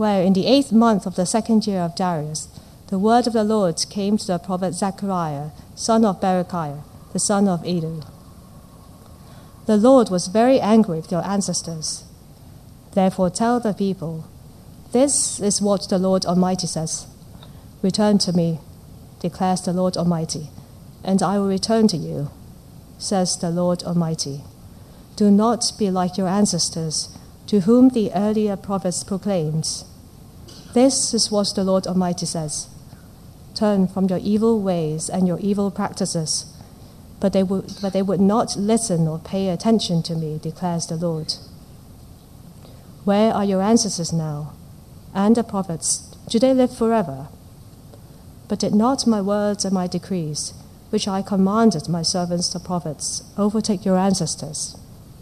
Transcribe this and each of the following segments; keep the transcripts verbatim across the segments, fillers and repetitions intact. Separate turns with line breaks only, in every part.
where in the eighth month of the second year of Darius, the word of the Lord came to the prophet Zechariah, son of Berechiah, the son of Iddo. The Lord was very angry with your ancestors. Therefore tell the people, this is what the Lord Almighty says. Return to me, declares the Lord Almighty, and I will return to you, says the Lord Almighty. Do not be like your ancestors, to whom the earlier prophets proclaimed. This is what the Lord Almighty says. Turn from your evil ways and your evil practices, but they would, but they would not listen or pay attention to me, declares the Lord. Where are your ancestors now? And the prophets, do they live forever? But did not my words and my decrees, which I commanded my servants the prophets, overtake your ancestors?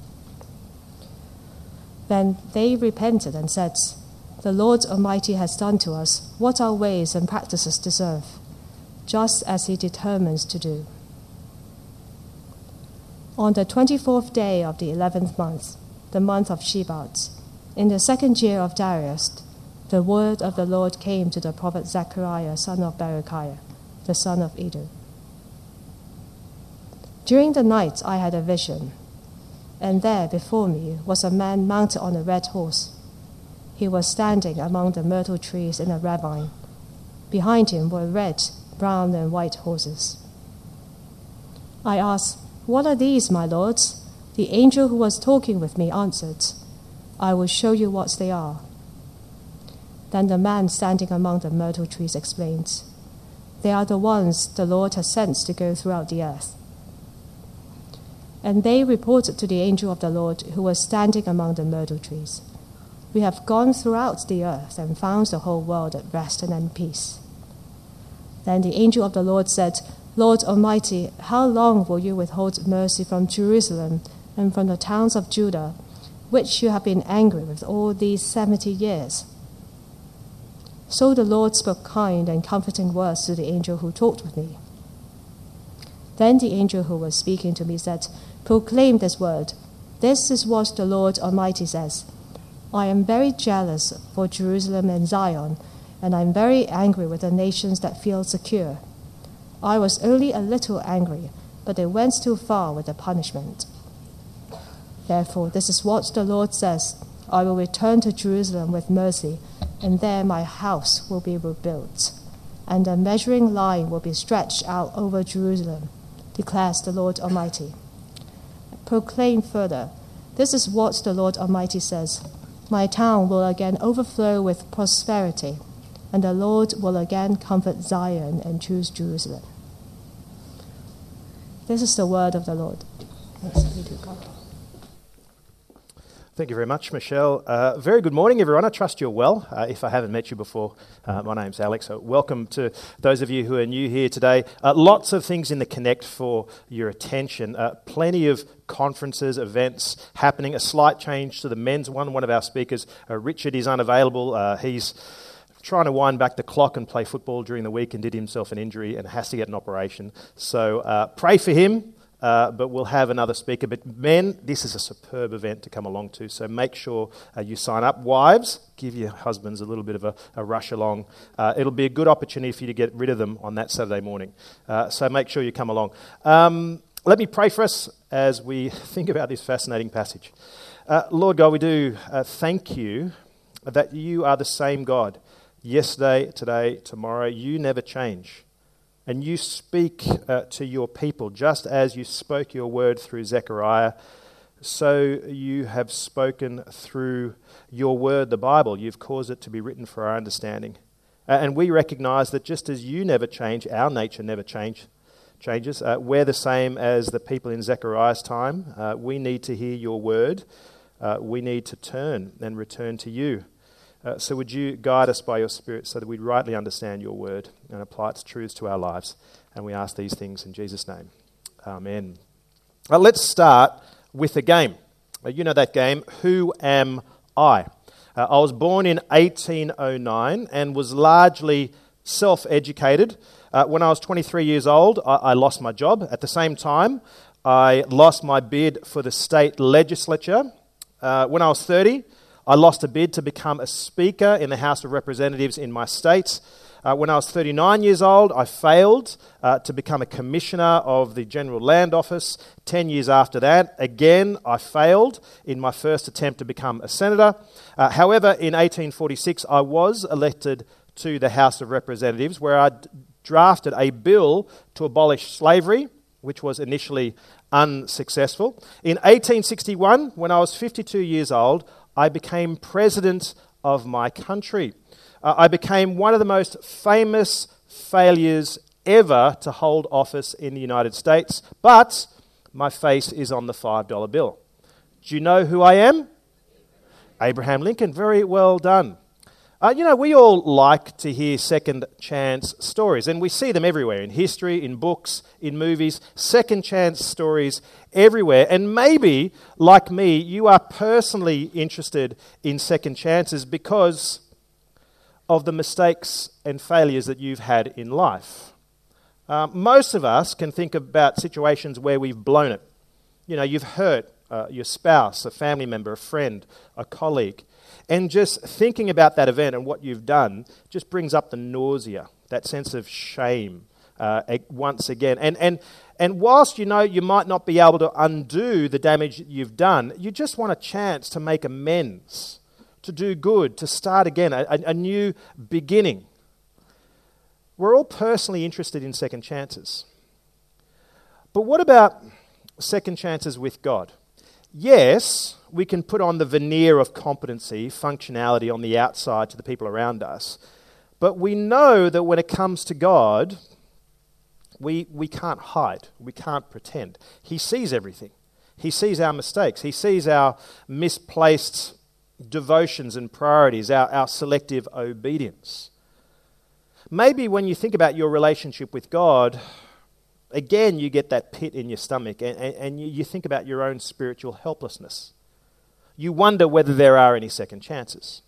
Then they repented and said, the Lord Almighty has done to us what our ways and practices deserve, just as he determines to do. On the twenty-fourth day of the eleventh month, the month of Shebat, in the second year of Darius, the word of the Lord came to the prophet Zechariah, son of Berechiah, the son of Iddo. During the night I had a vision, and there before me was a man mounted on a red horse. He was standing among the myrtle trees in a ravine. Behind him were red, brown, and white horses. I asked, what are these, my lords? The angel who was talking with me answered, I will show you what they are. Then the man standing among the myrtle trees explained, they are the ones the Lord has sent to go throughout the earth. And they reported to the angel of the Lord who was standing among the myrtle trees, we have gone throughout the earth and found the whole world at rest and in peace. Then the angel of the Lord said, Lord Almighty, how long will you withhold mercy from Jerusalem and from the towns of Judah, which you have been angry with all these seventy years? So the Lord spoke kind and comforting words to the angel who talked with me. Then the angel who was speaking to me said, proclaim this word. This is what the Lord Almighty says. I am very jealous for Jerusalem and Zion, and I am very angry with the nations that feel secure. I was only a little angry, but they went too far with the punishment. Therefore, this is what the Lord says. I will return to Jerusalem with mercy, and there my house will be rebuilt, and a measuring line will be stretched out over Jerusalem, declares the Lord Almighty. Proclaim further, this is what the Lord Almighty says. My town will again overflow with prosperity, and the Lord will again comfort Zion and choose Jerusalem. This is the word of the Lord. Thanks be to God.
Thank you very much, Michelle. Uh, very good morning, everyone. I trust you're well. Uh, if I haven't met you before, uh, my name's Alex. So welcome to those of you who are new here today. Uh, lots of things in the Connect for your attention. Uh, plenty of conferences, events happening. A slight change to the men's one. One of our speakers, uh, Richard, is unavailable. Uh, he's trying to wind back the clock and play football during the week and did himself an injury and has to get an operation. So uh, pray for him. Uh, but we'll have another speaker. But men, this is a superb event to come along to, so make sure uh, you sign up. Wives, give your husbands a little bit of a, a rush along. Uh, it'll be a good opportunity for you to get rid of them on that Saturday morning. Uh, so make sure you come along. Um, let me pray for us as we think about this fascinating passage. Uh, Lord God, we do uh, thank you that you are the same God. Yesterday, today, tomorrow, you never change. And you speak uh, to your people, just as you spoke your word through Zechariah, so you have spoken through your word, the Bible. You've caused it to be written for our understanding. Uh, and we recognize that just as you never change, our nature never change, changes. Uh, we're the same as the people in Zechariah's time. Uh, we need to hear your word. Uh, we need to turn and return to you. Uh, so would you guide us by your Spirit so that we rightly understand your word and apply its truths to our lives? And we ask these things in Jesus' name. Amen. Uh, let's start with a game. Uh, you know that game, Who Am I? Uh, I was born in eighteen oh nine and was largely self-educated. Uh, when I was twenty-three years old, I, I lost my job. At the same time, I lost my bid for the state legislature. Uh, when I was thirty, I lost a bid to become a speaker in the House of Representatives in my state. Uh, when I was thirty-nine years old, I failed uh, to become a commissioner of the General Land Office. Ten years after that, again, I failed in my first attempt to become a senator. Uh, however, in eighteen forty-six, I was elected to the House of Representatives, where I d- drafted a bill to abolish slavery, which was initially unsuccessful. In eighteen sixty-one, when I was fifty-two years old, I became president of my country. Uh, I became one of the most famous failures ever to hold office in the United States, but my face is on the five dollar bill. Do you know who I am? Abraham Lincoln. Very well done. Uh, you know, we all like to hear second chance stories, and we see them everywhere, in history, in books, in movies, second chance stories everywhere. And maybe, like me, you are personally interested in second chances because of the mistakes and failures that you've had in life. Uh, most of us can think about situations where we've blown it. You know, you've hurt uh, your spouse, a family member, a friend, a colleague. And just thinking about that event and what you've done just brings up the nausea, that sense of shame uh, once again. And, and, and whilst you know you might not be able to undo the damage that you've done, you just want a chance to make amends, to do good, to start again, a, a new beginning. We're all personally interested in second chances. But what about second chances with God? Yes, we can put on the veneer of competency, functionality on the outside to the people around us. But we know that when it comes to God, we, we can't hide. We can't pretend. He sees everything. He sees our mistakes. He sees our misplaced devotions and priorities, our, our selective obedience. Maybe when you think about your relationship with God, again, you get that pit in your stomach and, and, and you, you think about your own spiritual helplessness. You wonder whether there are any second chances.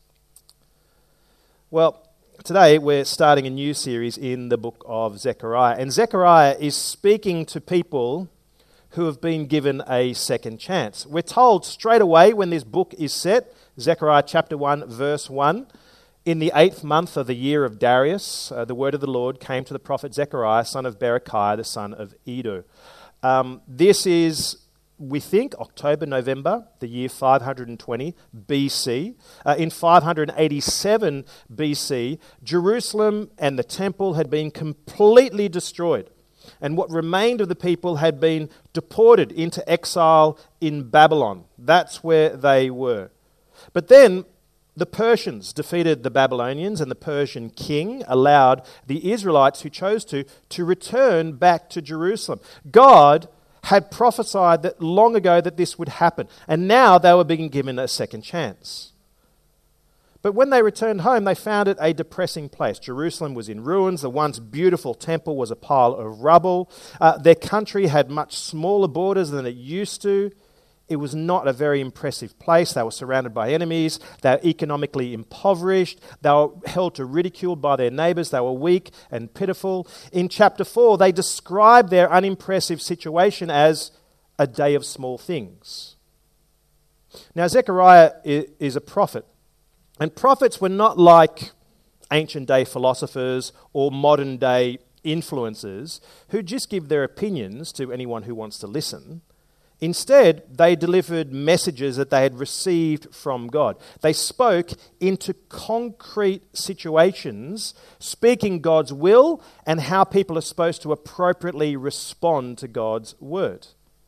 Well, today we're starting a new series in the book of Zechariah. And Zechariah is speaking to people who have been given a second chance. We're told straight away when this book is set, Zechariah chapter one, verse one, in the eighth month of the year of Darius, uh, the word of the Lord came to the prophet Zechariah, son of Berechiah, the son of Iddo. Um, this is, we think, October, November, the year five hundred twenty B C. Uh, in five hundred eighty-seven B C, Jerusalem and the temple had been completely destroyed. And what remained of the people had been deported into exile in Babylon. That's where they were. But then the Persians defeated the Babylonians, and the Persian king allowed the Israelites who chose to, to return back to Jerusalem. God had prophesied that long ago that this would happen, and now they were being given a second chance. But when they returned home, they found it a depressing place. Jerusalem was in ruins. The once beautiful temple was a pile of rubble. Uh, their country had much smaller borders than it used to. It was not a very impressive place. They were surrounded by enemies. They were economically impoverished. They were held to ridicule by their neighbours. They were weak and pitiful. In chapter four, they describe their unimpressive situation as a day of small things. Now, Zechariah is a prophet. And prophets were not like ancient day philosophers or modern day influencers who just give their opinions to anyone who wants to listen. Instead, they delivered messages that they had received from God. They spoke into concrete situations, speaking God's will and how people are supposed to appropriately respond to God's word.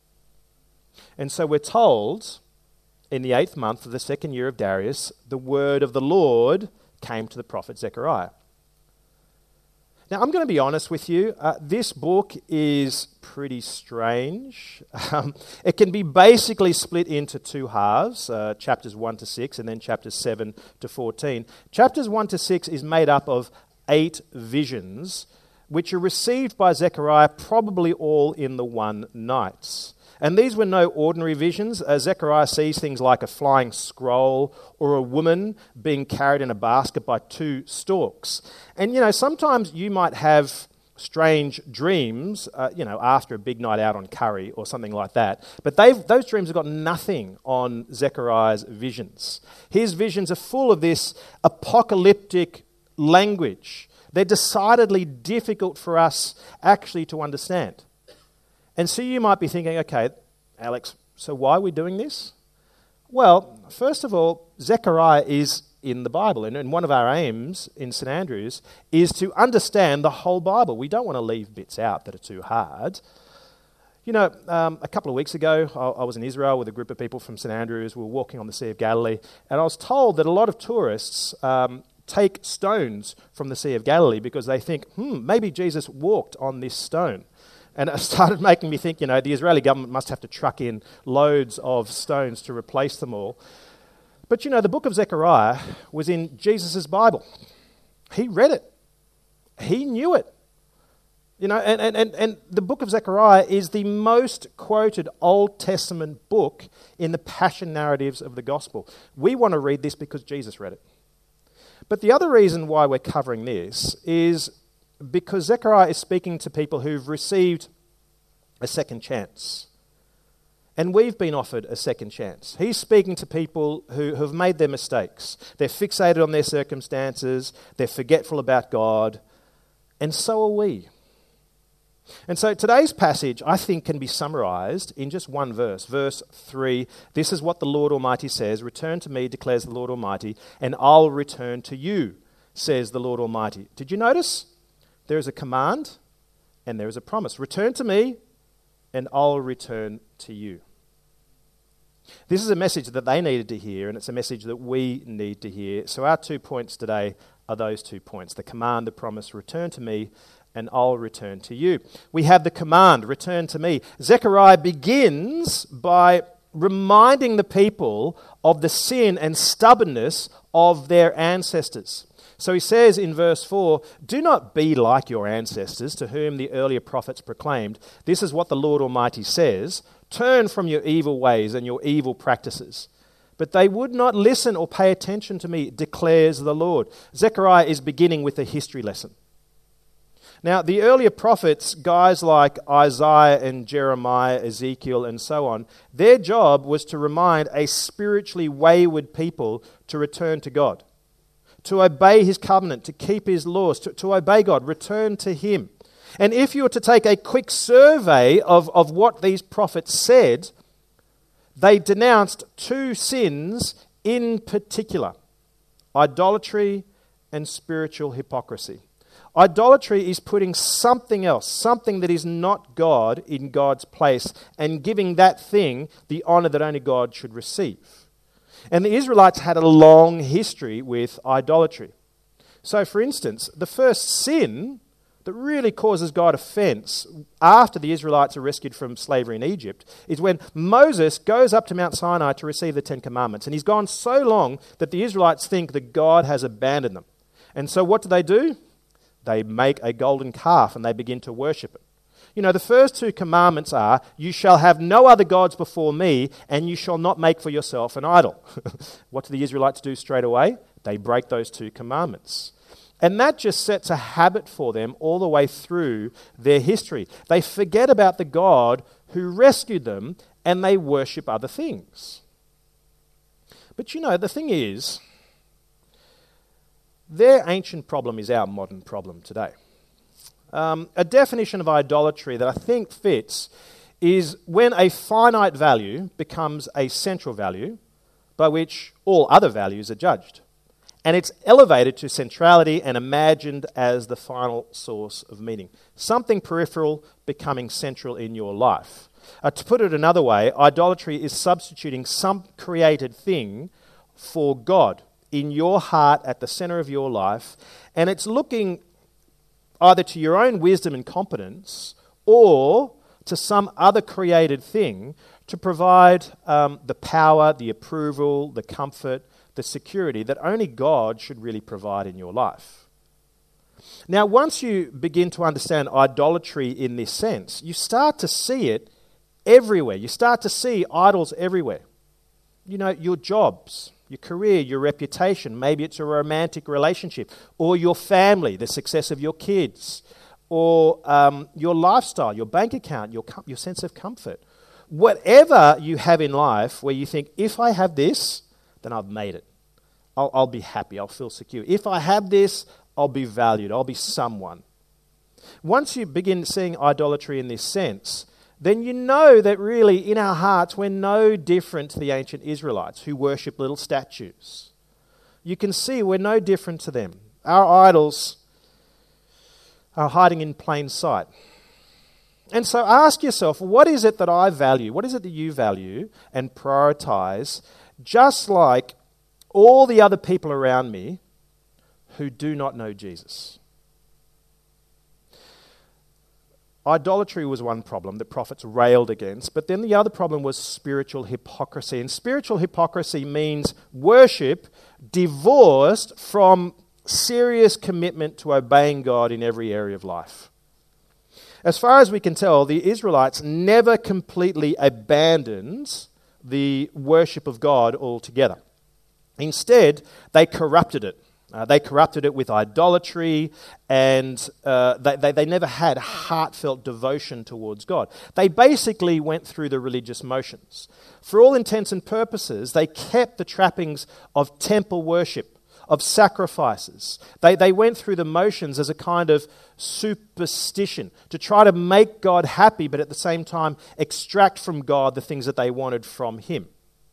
And so we're told, in the eighth month of the second year of Darius, the word of the Lord came to the prophet Zechariah. Now, I'm going to be honest with you. Uh, this book is pretty strange. Um, it can be basically split into two halves, uh, chapters one to six, and then chapters seven to fourteen. Chapters one to six is made up of eight visions, which are received by Zechariah probably all in the one night. And these were no ordinary visions. Uh, Zechariah sees things like a flying scroll or a woman being carried in a basket by two storks. And, you know, sometimes you might have strange dreams, uh, you know, after a big night out on curry or something like that. But they've, those dreams have got nothing on Zechariah's visions. His visions are full of this apocalyptic language. They're decidedly difficult for us actually to understand. And so you might be thinking, okay, Alex, so why are we doing this? Well, first of all, Zechariah is in the Bible. And, and one of our aims in St Andrews is to understand the whole Bible. We don't want to leave bits out that are too hard. You know, um, a couple of weeks ago, I, I was in Israel with a group of people from St Andrews. We were walking on the Sea of Galilee, and I was told that a lot of tourists um, take stones from the Sea of Galilee because they think, hmm, maybe Jesus walked on this stone. And it started making me think, you know, the Israeli government must have to truck in loads of stones to replace them all. But, you know, the book of Zechariah was in Jesus' Bible. He read it. He knew it. You know, and, and, and, and the book of Zechariah is the most quoted Old Testament book in the passion narratives of the gospel. We want to read this because Jesus read it. But the other reason why we're covering this is because Zechariah is speaking to people who've received a second chance. And we've been offered a second chance. He's speaking to people who have made their mistakes. They're fixated on their circumstances. They're forgetful about God. And so are we. And so today's passage, I think, can be summarized in just one verse. Verse three, this is what the Lord Almighty says, return to me, declares the Lord Almighty, and I'll return to you, says the Lord Almighty. Did you notice? There is a command and there is a promise. Return to me and I'll return to you. This is a message that they needed to hear, and it's a message that we need to hear. So our two points today are those two points. The command, the promise, return to me and I'll return to you. We have the command, return to me. Zechariah begins by reminding the people of the sin and stubbornness of their ancestors. So he says in verse four, do not be like your ancestors to whom the earlier prophets proclaimed. This is what the Lord Almighty says. Turn from your evil ways and your evil practices. But they would not listen or pay attention to me, declares the Lord. Zechariah is beginning with a history lesson. Now, the earlier prophets, guys like Isaiah and Jeremiah, Ezekiel and so on, their job was to remind a spiritually wayward people to return to God, to obey his covenant, to keep his laws, to, to obey God, return to him. And if you were to take a quick survey of, of what these prophets said, they denounced two sins in particular: idolatry and spiritual hypocrisy. Idolatry is putting something else, something that is not God, in God's place and giving that thing the honor that only God should receive. And the Israelites had a long history with idolatry. So, for instance, the first sin that really causes God offense after the Israelites are rescued from slavery in Egypt is when Moses goes up to Mount Sinai to receive the Ten Commandments. And he's gone so long that the Israelites think that God has abandoned them. And so what do they do? They make a golden calf and they begin to worship it. You know, the first two commandments are, you shall have no other gods before me, and you shall not make for yourself an idol. What do the Israelites do straight away? They break those two commandments. And that just sets a habit for them all the way through their history. They forget about the God who rescued them, and they worship other things. But you know, the thing is, their ancient problem is our modern problem today. Um, a definition of idolatry that I think fits is when a finite value becomes a central value by which all other values are judged. And it's elevated to centrality and imagined as the final source of meaning. Something peripheral becoming central in your life. Uh, to put it another way, idolatry is substituting some created thing for God in your heart at the center of your life, and it's looking either to your own wisdom and competence or to some other created thing to provide um, the power, the approval, the comfort, the security that only God should really provide in your life. Now, once you begin to understand idolatry in this sense, you start to see it everywhere. You start to see idols everywhere. You know, your jobs, your career, your reputation, maybe it's a romantic relationship, or your family, the success of your kids, or um, your lifestyle, your bank account, your com- your sense of comfort. Whatever you have in life where you think, if I have this, then I've made it. I'll, I'll be happy, I'll feel secure. If I have this, I'll be valued, I'll be someone. Once you begin seeing idolatry in this sense, then you know that really in our hearts we're no different to the ancient Israelites who worship little statues. You can see we're no different to them. Our idols are hiding in plain sight. And so ask yourself, what is it that I value? What is it that you value and prioritize, just like all the other people around me who do not know Jesus? Idolatry was one problem that prophets railed against, but then the other problem was spiritual hypocrisy. And spiritual hypocrisy means worship divorced from serious commitment to obeying God in every area of life. As far as we can tell, the Israelites never completely abandoned the worship of God altogether. Instead, they corrupted it. Uh, they corrupted it with idolatry, and uh, they, they, they never had heartfelt devotion towards God. They basically went through the religious motions. For all intents and purposes, they kept the trappings of temple worship, of sacrifices. They, they went through the motions as a kind of superstition to try to make God happy, but at the same time extract from God the things that they wanted from Him.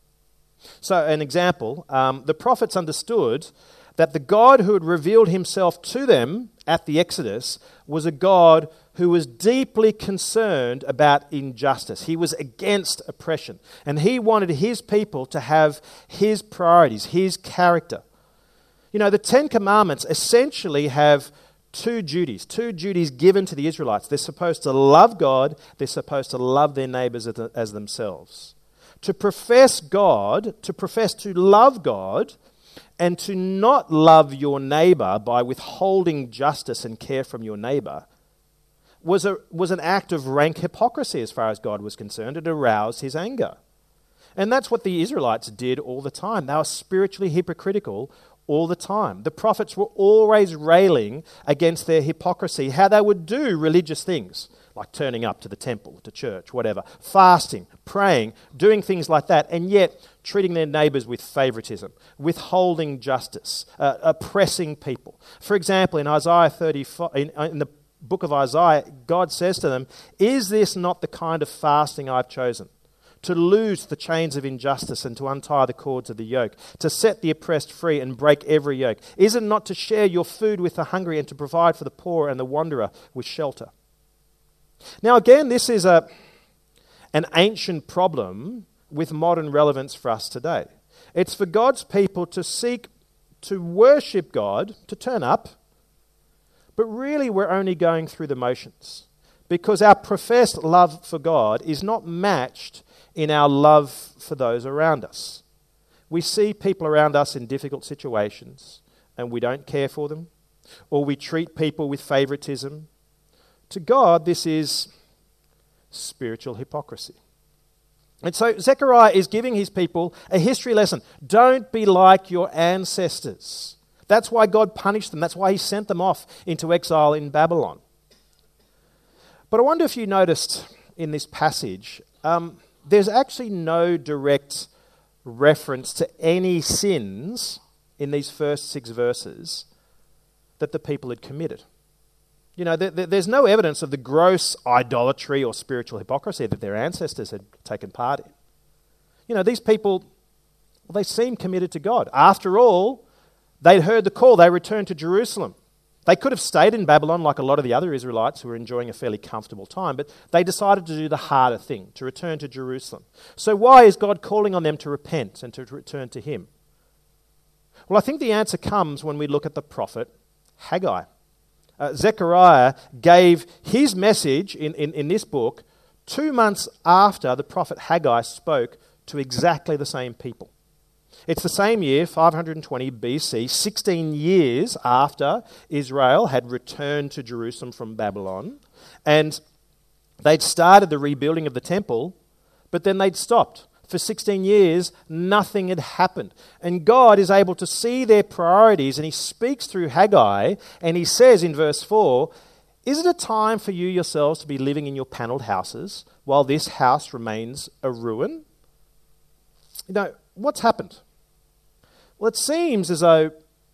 So, an example, um, the prophets understood that the God who had revealed Himself to them at the Exodus was a God who was deeply concerned about injustice. He was against oppression, and He wanted His people to have His priorities, His character. You know, the Ten Commandments essentially have two duties, two duties given to the Israelites. They're supposed to love God, they're supposed to love their neighbors as themselves. To profess God, to profess to love God, and to not love your neighbor by withholding justice and care from your neighbor was a was an act of rank hypocrisy as far as God was concerned. It aroused His anger. And that's what the Israelites did all the time. They were spiritually hypocritical all the time. The prophets were always railing against their hypocrisy, how they would do religious things, like turning up to the temple, to church, whatever, fasting, praying, doing things like that, and yet treating their neighbours with favouritism, withholding justice, uh, oppressing people. For example, in Isaiah thirty-five, in, in the book of Isaiah, God says to them, "Is this not the kind of fasting I've chosen? To loose the chains of injustice and to untie the cords of the yoke, to set the oppressed free and break every yoke? Is it not to share your food with the hungry and to provide for the poor and the wanderer with shelter?" Now again, this is a an ancient problem with modern relevance for us today. It's for God's people to seek to worship God, to turn up, but really we're only going through the motions because our professed love for God is not matched in our love for those around us. We see people around us in difficult situations and we don't care for them, or we treat people with favoritism. To God, this is spiritual hypocrisy. And so Zechariah is giving his people a history lesson. Don't be like your ancestors. That's why God punished them. That's why He sent them off into exile in Babylon. But I wonder if you noticed in this passage, um, there's actually no direct reference to any sins in these first six verses that the people had committed. You know, there, there's no evidence of the gross idolatry or spiritual hypocrisy that their ancestors had taken part in. You know, these people, well, they seem committed to God. After all, they'd heard the call. They returned to Jerusalem. They could have stayed in Babylon like a lot of the other Israelites who were enjoying a fairly comfortable time, but they decided to do the harder thing, to return to Jerusalem. So why is God calling on them to repent and to return to Him? Well, I think the answer comes when we look at the prophet Haggai. Uh, Zechariah gave his message in, in, in this book two months after the prophet Haggai spoke to exactly the same people. It's the same year, five hundred twenty B C, sixteen years after Israel had returned to Jerusalem from Babylon, and they'd started the rebuilding of the temple, but then they'd stopped. For sixteen years, nothing had happened. And God is able to see their priorities, and He speaks through Haggai, and He says in verse four, Is it a time for you yourselves to be living in your panelled houses while this house remains a ruin? You know, what's happened? Well, it seems as though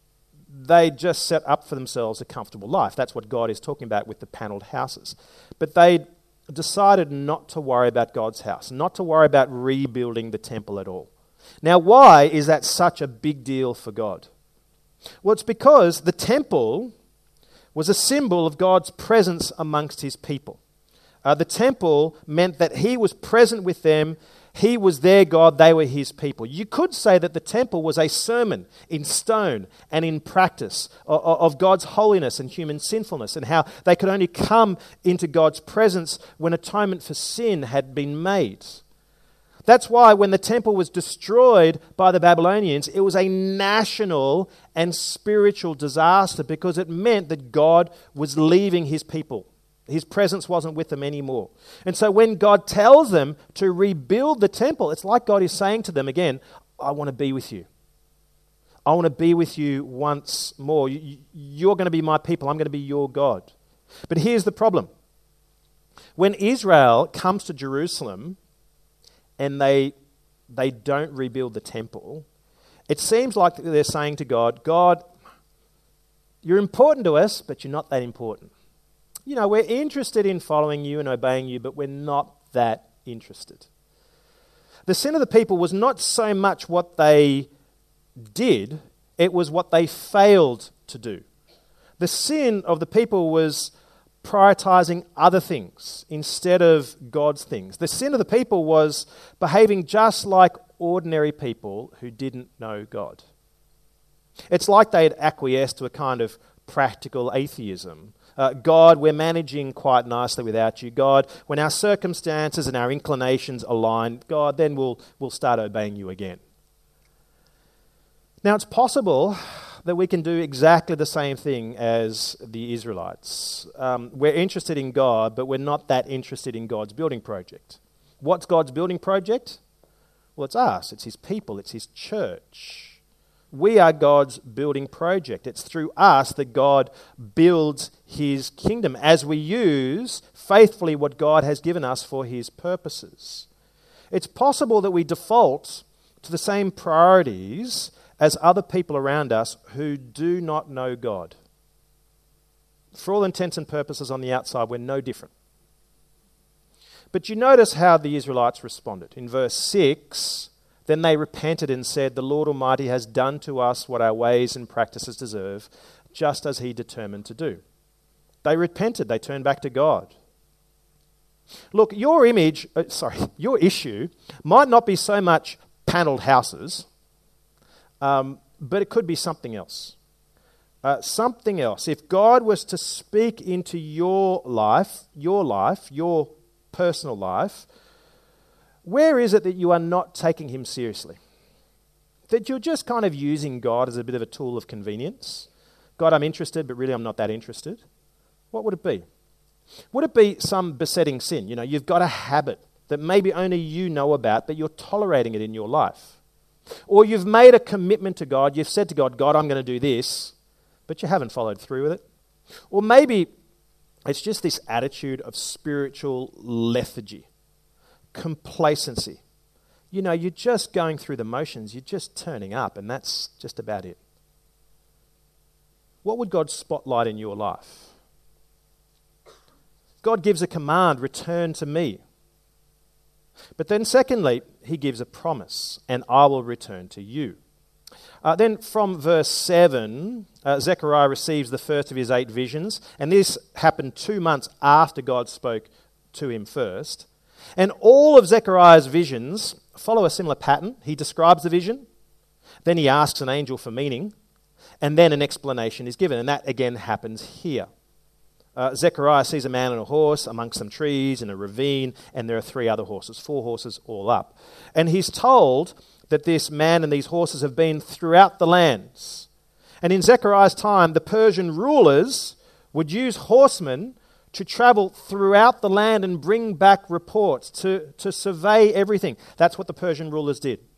they just set up for themselves a comfortable life. That's what God is talking about with the panelled houses. But they decided not to worry about God's house, not to worry about rebuilding the temple at all. Now, why is that such a big deal for God? Well, it's because the temple was a symbol of God's presence amongst his people. Uh, the temple meant that he was present with them. He was their God, they were his people. You could say that the temple was a sermon in stone and in practice of, of God's holiness and human sinfulness, and how they could only come into God's presence when atonement for sin had been made. That's why when the temple was destroyed by the Babylonians, it was a national and spiritual disaster, because it meant that God was leaving his people. His presence wasn't with them anymore. And so when God tells them to rebuild the temple, it's like God is saying to them again, I want to be with you. I want to be with you once more. You're going to be my people. I'm going to be your God. But here's the problem. When Israel comes to Jerusalem and they, they don't rebuild the temple, it seems like they're saying to God, God, you're important to us, but you're not that important. You know, we're interested in following you and obeying you, but we're not that interested. The sin of the people was not so much what they did, it was what they failed to do. The sin of the people was prioritizing other things instead of God's things. The sin of the people was behaving just like ordinary people who didn't know God. It's like they had acquiesced to a kind of practical atheism. Uh, God, we're managing quite nicely without you. God, when our circumstances and our inclinations align, God, then we'll, we'll start obeying you again. Now, it's possible that we can do exactly the same thing as the Israelites. Um, we're interested in God, but we're not that interested in God's building project. What's God's building project? Well, it's us. It's his people. It's his church. We are God's building project. It's through us that God builds his kingdom as we use faithfully what God has given us for his purposes. It's possible that we default to the same priorities as other people around us who do not know God. For all intents and purposes on the outside, we're no different. But you notice how the Israelites responded. In verse six, then they repented and said, the Lord Almighty has done to us what our ways and practices deserve, just as he determined to do. They repented. They turned back to God. Look, your image, uh, sorry, your issue might not be so much panelled houses, um, but it could be something else. Uh, something else. If God was to speak into your life, your life, your personal life, where is it that you are not taking him seriously? That you're just kind of using God as a bit of a tool of convenience? God, I'm interested, but really I'm not that interested. What would it be? Would it be some besetting sin? You know, you've got a habit that maybe only you know about, but you're tolerating it in your life. Or you've made a commitment to God. You've said to God, God, I'm going to do this, but you haven't followed through with it. Or maybe it's just this attitude of spiritual lethargy. Complacency. You know, you're just going through the motions, you're just turning up, and that's just about it. What would God spotlight in your life? God gives a command, return to me. But then secondly, he gives a promise, and I will return to you. Uh, then from verse seven, uh, Zechariah receives the first of his eight visions, and this happened two months after God spoke to him first. And all of Zechariah's visions follow a similar pattern. He describes the vision, then he asks an angel for meaning, and then an explanation is given. And that again happens here. Uh, Zechariah sees a man on a horse amongst some trees in a ravine, and there are three other horses, four horses all up. And he's told that this man and these horses have been throughout the lands. And in Zechariah's time, the Persian rulers would use horsemen to travel throughout the land and bring back reports, to, to survey everything. That's what the Persian rulers did.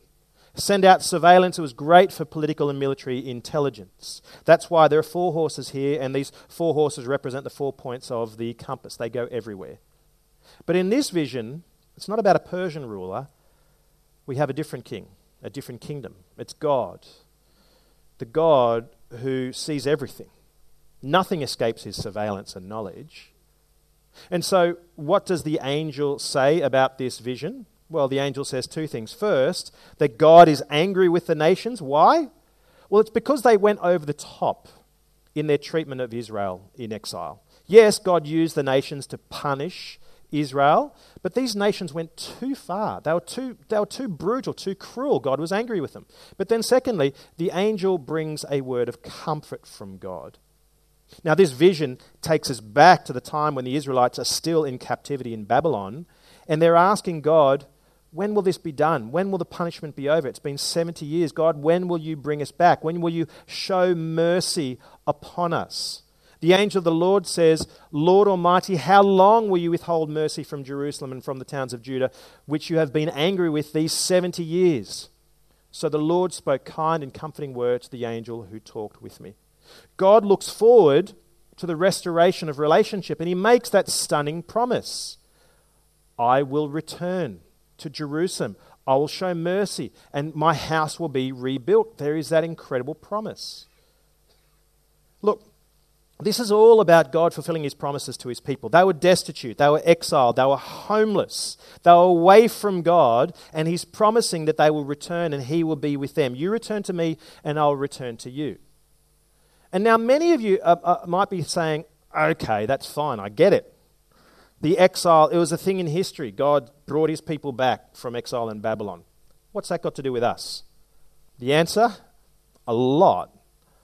Send out surveillance. It was great for political and military intelligence. That's why there are four horses here, and these four horses represent the four points of the compass. They go everywhere. But in this vision, it's not about a Persian ruler. We have a different king, a different kingdom. It's God, the God who sees everything. Nothing escapes his surveillance and knowledge. And so what does the angel say about this vision? Well, the angel says two things. First, that God is angry with the nations. Why? Well, it's because they went over the top in their treatment of Israel in exile. Yes, God used the nations to punish Israel, but these nations went too far. They were too, they were too brutal, too cruel. God was angry with them. But then secondly, the angel brings a word of comfort from God. Now, this vision takes us back to the time when the Israelites are still in captivity in Babylon, and they're asking God, when will this be done? When will the punishment be over? It's been seventy years. God, when will you bring us back? When will you show mercy upon us? The angel of the Lord says, Lord Almighty, how long will you withhold mercy from Jerusalem and from the towns of Judah, which you have been angry with these seventy years? So the Lord spoke kind and comforting words to the angel who talked with me. God looks forward to the restoration of relationship, and he makes that stunning promise. I will return to Jerusalem. I will show mercy, and my house will be rebuilt. There is that incredible promise. Look, this is all about God fulfilling his promises to his people. They were destitute, they were exiled, they were homeless, they were away from God, and he's promising that they will return and he will be with them. You return to me and I'll return to you. And now many of you uh, uh, might be saying, okay, that's fine, I get it. The exile, it was a thing in history. God brought his people back from exile in Babylon. What's that got to do with us? The answer? A lot.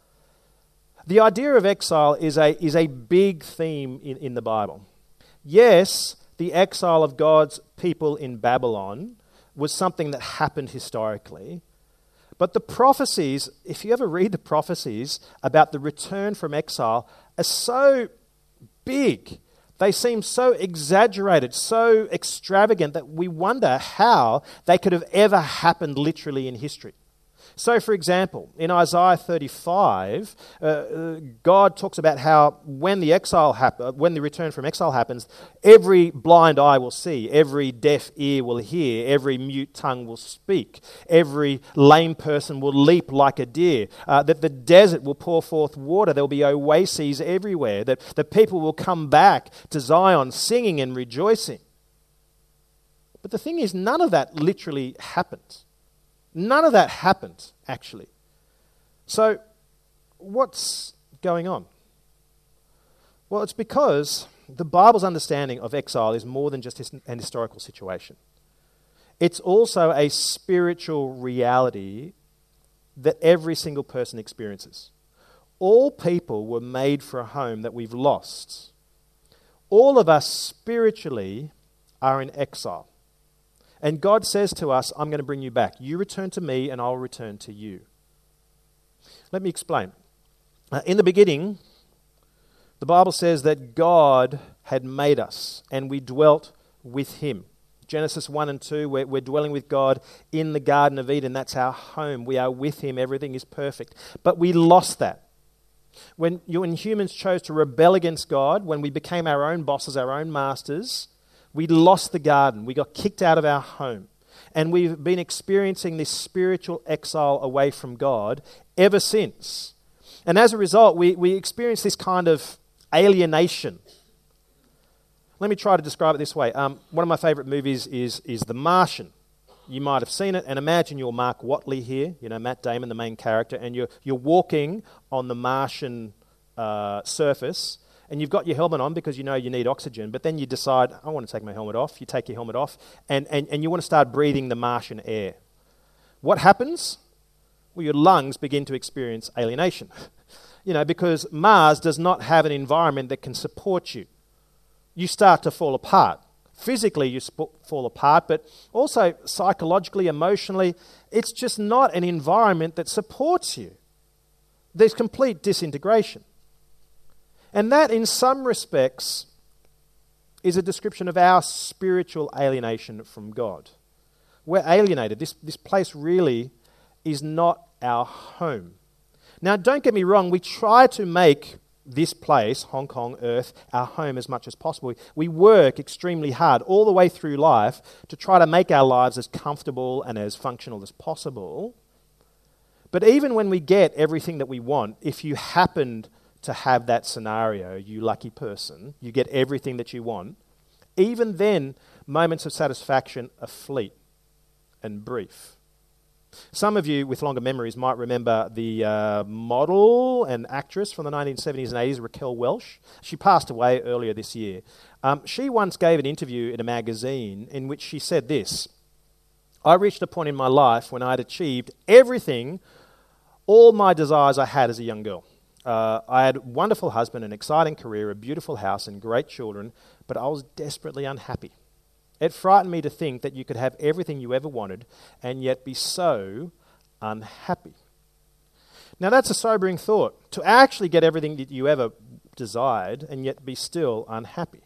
The idea of exile is a, is a big theme in, in the Bible. Yes, the exile of God's people in Babylon was something that happened historically. But the prophecies, if you ever read the prophecies about the return from exile, are so big. They seem so exaggerated, so extravagant that we wonder how they could have ever happened literally in history. So, for example, in Isaiah thirty-five, uh, God talks about how when the exile hap- when the return from exile happens, every blind eye will see, every deaf ear will hear, every mute tongue will speak, every lame person will leap like a deer, uh, that the desert will pour forth water, there will be oases everywhere, that the people will come back to Zion singing and rejoicing. But the thing is, none of that literally happened. None of that happened, actually. So, what's going on? Well, it's because the Bible's understanding of exile is more than just an historical situation. It's also a spiritual reality that every single person experiences. All people were made for a home that we've lost. All of us spiritually are in exile. And God says to us, I'm going to bring you back. You return to me and I'll return to you. Let me explain. Uh, in the beginning, the Bible says that God had made us and we dwelt with him. Genesis one and two, we're, we're dwelling with God in the Garden of Eden. That's our home. We are with him. Everything is perfect. But we lost that. When, you, when humans chose to rebel against God, when we became our own bosses, our own masters, we lost the garden. We got kicked out of our home. And we've been experiencing this spiritual exile away from God ever since. And as a result, we, we experience this kind of alienation. Let me try to describe it this way. Um, one of my favourite movies is, is The Martian. You might have seen it, and imagine you're Mark Watley here, you know, Matt Damon, the main character, and you're, you're walking on the Martian uh, surface, and you've got your helmet on because you know you need oxygen, but then you decide, I want to take my helmet off. You take your helmet off, and, and, and you want to start breathing the Martian air. What happens? Well, your lungs begin to experience alienation. You know, because Mars does not have an environment that can support you. You start to fall apart. Physically, you sp- fall apart, but also psychologically, emotionally, it's just not an environment that supports you. There's complete disintegration. And that, in some respects, is a description of our spiritual alienation from God. We're alienated. This, this place really is not our home. Now, don't get me wrong, we try to make this place, Hong Kong, Earth, our home as much as possible. We work extremely hard all the way through life to try to make our lives as comfortable and as functional as possible. But even when we get everything that we want, if you happened to have that scenario, you lucky person, you get everything that you want, even then, moments of satisfaction are fleet and brief. Some of you with longer memories might remember the uh, model and actress from the nineteen seventies and eighties, Raquel Welch. She passed away earlier this year. Um, she once gave an interview in a magazine in which she said this: "I reached a point in my life when I had achieved everything, all my desires I had as a young girl. Uh, I had a wonderful husband, an exciting career, a beautiful house and great children, but I was desperately unhappy. It frightened me to think that you could have everything you ever wanted and yet be so unhappy." Now that's a sobering thought, to actually get everything that you ever desired and yet be still unhappy.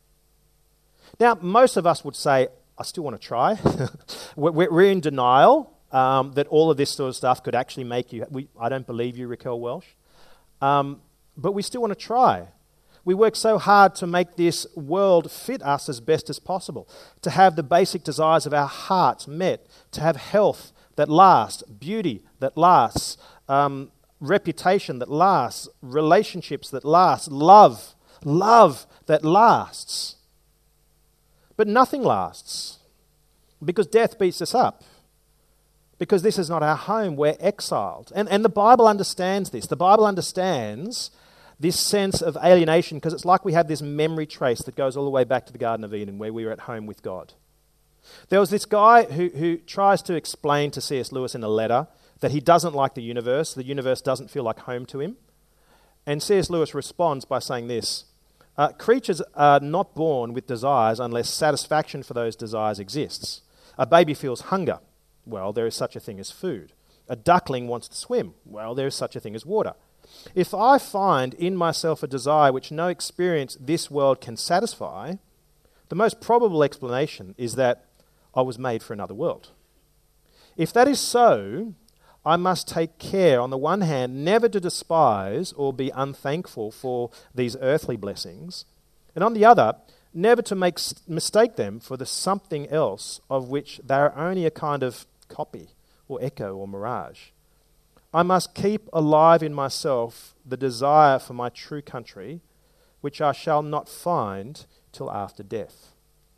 Now, most of us would say, I still want to try. we're, we're in denial um, that all of this sort of stuff could actually make you... We, I don't believe you, Raquel Welch. Um, but we still want to try. We work so hard to make this world fit us as best as possible, to have the basic desires of our hearts met, to have health that lasts, beauty that lasts, um, reputation that lasts, relationships that last, love, love that lasts. But nothing lasts, because death beats us up, because this is not our home, we're exiled. And, and the Bible understands this. The Bible understands this sense of alienation, because it's like we have this memory trace that goes all the way back to the Garden of Eden, where we were at home with God. There was this guy who, who tries to explain to C S Lewis in a letter that he doesn't like the universe, the universe doesn't feel like home to him. And C S Lewis responds by saying this: uh, creatures are not born with desires unless satisfaction for those desires exists. A baby feels hunger. Well, there is such a thing as food. A duckling wants to swim. Well, there is such a thing as water. If I find in myself a desire which no experience this world can satisfy, the most probable explanation is that I was made for another world. If that is so, I must take care, on the one hand, never to despise or be unthankful for these earthly blessings, and on the other, never to make mistake them for the something else of which they are only a kind of copy or echo or mirage. I must keep alive in myself the desire for my true country, which I shall not find till after death.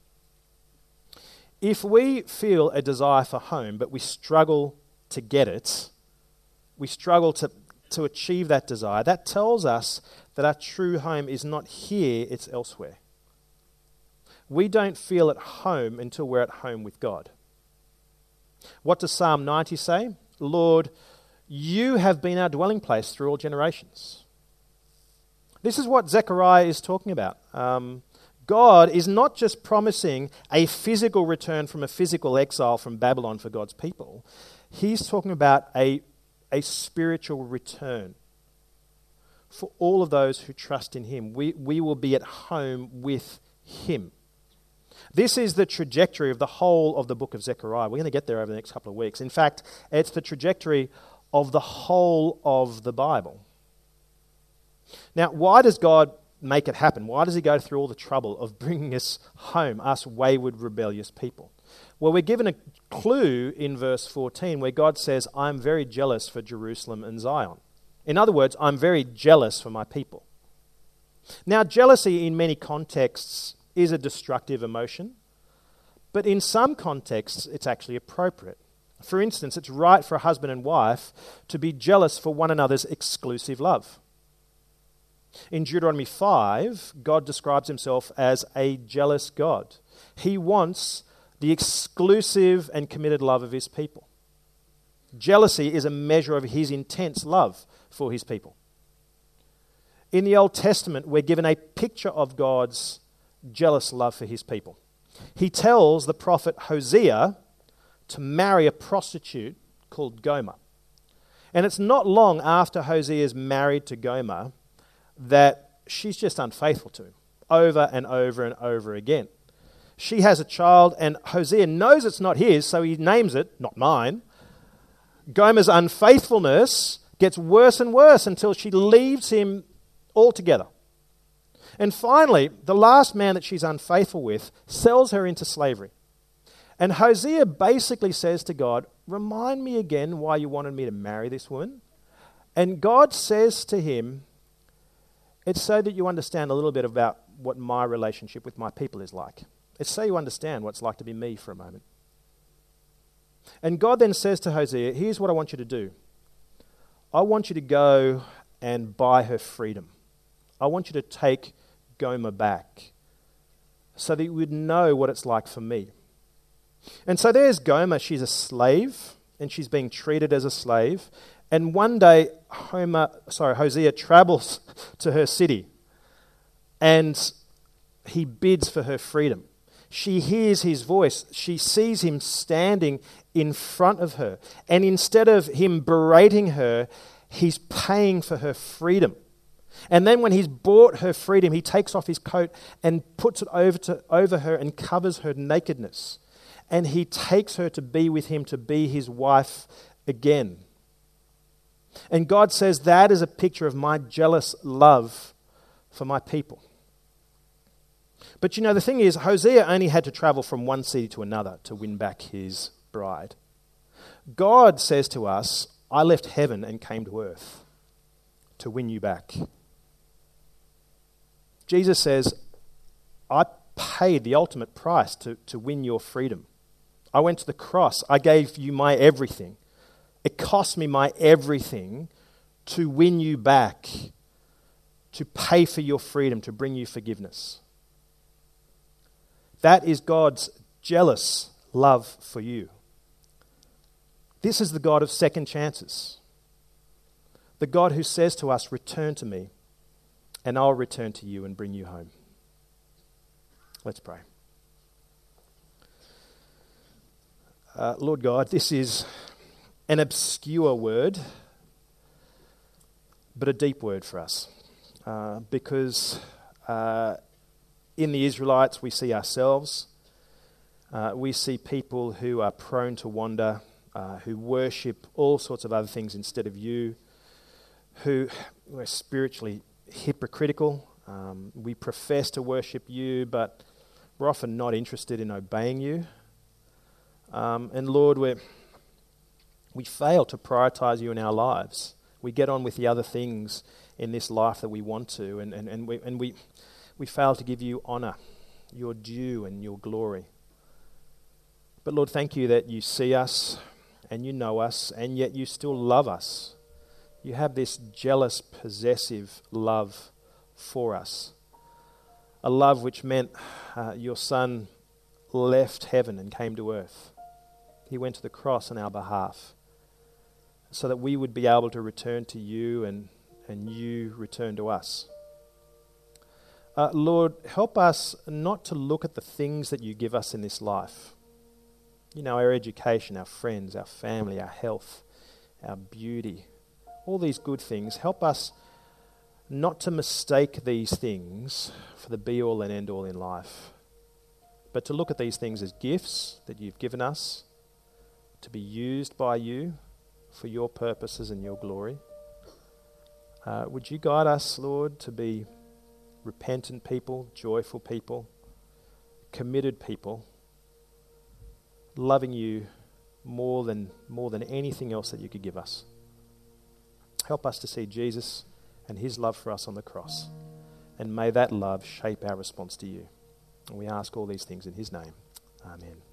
If we feel a desire for home, but we struggle to get it, we struggle to, to achieve that desire, that tells us that our true home is not here, it's elsewhere. We don't feel at home until we're at home with God. What does Psalm ninety say? Lord, you have been our dwelling place through all generations. This is what Zechariah is talking about. Um, God is not just promising a physical return from a physical exile from Babylon for God's people. He's talking about a, a spiritual return for all of those who trust in him. We, we will be at home with him. This is the trajectory of the whole of the book of Zechariah. We're going to get there over the next couple of weeks. In fact, it's the trajectory of the whole of the Bible. Now, why does God make it happen? Why does he go through all the trouble of bringing us home, us wayward, rebellious people? Well, we're given a clue in verse fourteen where God says, I'm very jealous for Jerusalem and Zion. In other words, I'm very jealous for my people. Now, jealousy in many contexts is a destructive emotion, but in some contexts, it's actually appropriate. For instance, it's right for a husband and wife to be jealous for one another's exclusive love. In Deuteronomy five, God describes himself as a jealous God. He wants the exclusive and committed love of his people. Jealousy is a measure of his intense love for his people. In the Old Testament, we're given a picture of God's jealous love for his people. He tells the prophet Hosea to marry a prostitute called Gomer. And it's not long after Hosea is married to Gomer that she's just unfaithful to him over and over and over again. She has a child and Hosea knows it's not his, so he names it, not mine, Gomer's unfaithfulness gets worse and worse until she leaves him altogether. And finally, the last man that she's unfaithful with sells her into slavery. And Hosea basically says to God, remind me again why you wanted me to marry this woman. And God says to him, it's so that you understand a little bit about what my relationship with my people is like. It's so you understand what it's like to be me for a moment. And God then says to Hosea, here's what I want you to do. I want you to go and buy her freedom. I want you to take Gomer back so that you would know what it's like for me. And so there's Gomer. She's a slave and she's being treated as a slave. And one day, Homer, sorry, Hosea travels to her city and he bids for her freedom. She hears his voice. She sees him standing in front of her. And instead of him berating her, he's paying for her freedom. And then when he's bought her freedom, he takes off his coat and puts it over to over her and covers her nakedness. And he takes her to be with him, to be his wife again. And God says that is a picture of my jealous love for my people. But you know, the thing is, Hosea only had to travel from one city to another to win back his bride. God says to us, I left heaven and came to earth to win you back. Jesus says, I paid the ultimate price to, to win your freedom. I went to the cross. I gave you my everything. It cost me my everything to win you back, to pay for your freedom, to bring you forgiveness. That is God's jealous love for you. This is the God of second chances. The God who says to us, return to me, and I'll return to you and bring you home. Let's pray. Uh, Lord God, this is an obscure word, but a deep word for us. Uh, because uh, in the Israelites, we see ourselves. Uh, we see people who are prone to wander, uh, who worship all sorts of other things instead of you, who are spiritually hypocritical. Um, we profess to worship you, but we're often not interested in obeying you. Um, and Lord, we we fail to prioritize you in our lives. We get on with the other things in this life that we want to, and, and, and we and we we fail to give you honor, your due and your glory. But Lord, thank you that you see us and you know us, and yet you still love us. You have this jealous, possessive love for us. A love which meant uh, your Son left heaven and came to earth. He went to the cross on our behalf so that we would be able to return to you and, and you return to us. Uh, Lord, help us not to look at the things that you give us in this life. You know, our education, our friends, our family, our health, our beauty, all these good things. Help us not to mistake these things for the be-all and end-all in life, but to look at these things as gifts that you've given us to be used by you for your purposes and your glory. Uh, would you guide us, Lord, to be repentant people, joyful people, committed people, loving you more than more than anything else that you could give us. Help us to see Jesus and his love for us on the cross, and may that love shape our response to you. And we ask all these things in his name. Amen.